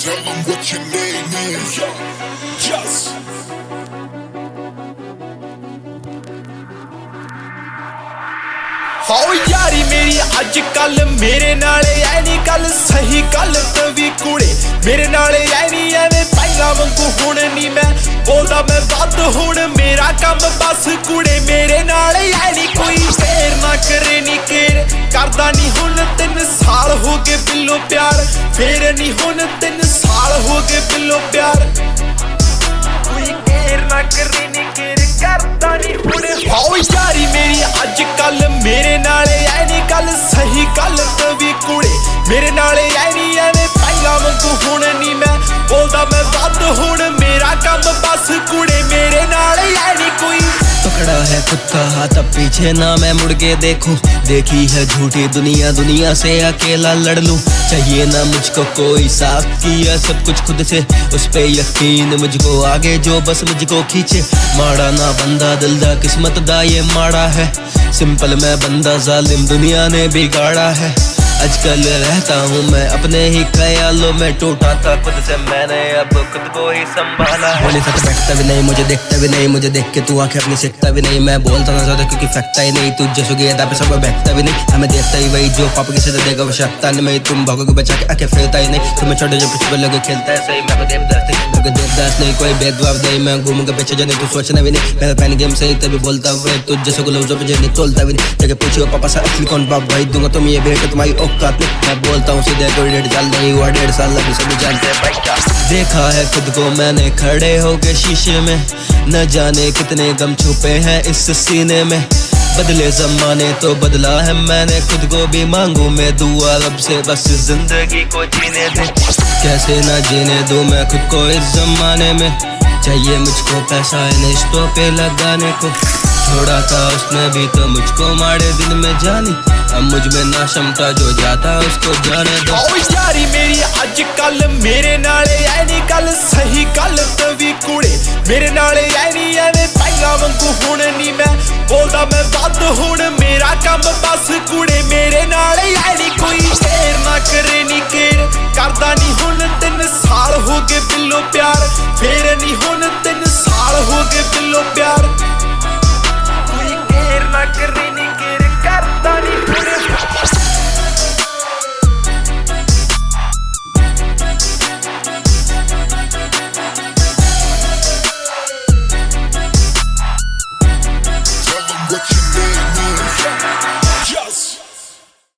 tell them what your name is. Yo, yes. हो यारी मेरी अज कल मेरे नाल ऐ नी गल सही गल तवी कुड़े मेरे नाल ऐ नी एवें पहला वांगू हुण नी मैं बोलदा मैं वध हुण मेरा कम बस कुड़े मेरे नाल ऐ नी कोई फेर ना करे नी केर करदा नी हुण 3 साल हो गए बिल्लो प्यार फेर नी हुण 3 साल हो गए बिल्लो प्यार कोई केर ना करे नी केर करदा नी हुण हो यारी मेरी अज कल मेरे नाल ऐ नी गल सही गल तवी कुड़े मेरे नाल ऐ नी एवें पहला वांगू हुण नी मैं बोलदा मैं वध हुण मेरा कम बस कुड़े मेरे नाल ऐ नी कोई पकड़ा है खुद का हाथ अब पीछे ना मैं मुड़ के देखूं देखी है झूठी दुनिया दुनिया से अकेला लड़ लूं चाहिए ना मुझको कोई साथ किया सब कुछ खुद से उस पे यकीन मुझको आगे जो बस मुझको खींचे माड़ा ना बंदा दिल दा किस्मत दा ये माड़ा है सिंपल मैं बंदा जालिम दुनिया ने बिगाड़ा है आजकल रहता हूँ मैं अपने ही ख्यालों में टूटा था खुद से मैंने अब खुद को ही संभाला है बोले साथ बैठता भी नहीं मुझे देखता भी नहीं मुझे देख के तू आंखें अपनी सीखता भी नहीं मैं बोलता ना ज्यादा क्योंकि फेंकता ही नहीं तू जैसे गया पे सब बैठता भी नहीं हमें देखता ही वही जो पापा किसी से देगा वो शकता नहीं मैं तुम भागोगे बचा के आके फेरता ही नहीं तुम्हें छोटे जो पिछले लोग खेलता है सही मैं देवदास नहीं कोई भेदभाव नहीं मैं घूमूंगा पीछे जाने तू सोचना भी नहीं मेरा पैन गेम सही तभी बोलता हूँ तू जैसे को लफ्जों पे नहीं तोलता भी नहीं जाके पूछियो पापा से असली कौन बाप भाई दूंगा तुम ये भेंट तुम्हारी औकात नहीं मैं बोलता हूँ सीधे कोई 1.5 साल नहीं हुआ 1.5 साल अभी सभी जानते हैं भाई क्या देखा है खुद को मैंने खड़े होके शीशे में न जाने कितने गम छुपे हैं इस सीने में बदले जमाने तो बदला है मैंने खुद को भी मांगू मैं दुआ रब से बस जिंदगी को जीने दे कैसे ना जीने दूं मैं खुद को इस जमाने में चाहिए मुझको पैसा इन रिश्तों पे लगाने को छोड़ा था उसने भी तो मुझको मारे दिन में जानी अब मुझ में ना क्षमता जो जाता उसको जाने दो ओ यारी मेरी अज कल मेरे नाल ऐ नी गल सही गल तवी कुड़े मेरे नाल ऐ नी एवें पहला वांगू हुण नी मैं बोलदा मैं वध हुण मेरा कम बस कुड़े मेरे